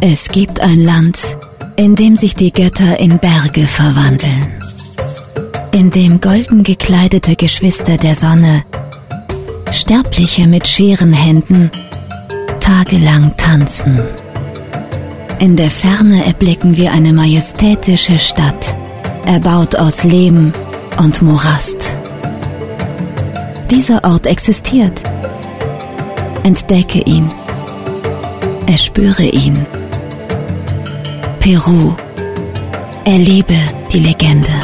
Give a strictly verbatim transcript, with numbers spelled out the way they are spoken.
Es gibt ein Land, in dem sich die Götter in Berge verwandeln, in dem golden gekleidete Geschwister der Sonne, Sterbliche mit Scherenhänden, tagelang tanzen. In der Ferne erblicken wir eine majestätische Stadt, erbaut aus Lehm und Morast. Dieser Ort existiert. Entdecke ihn. Erspüre ihn. Peru. Erlebe die Legende.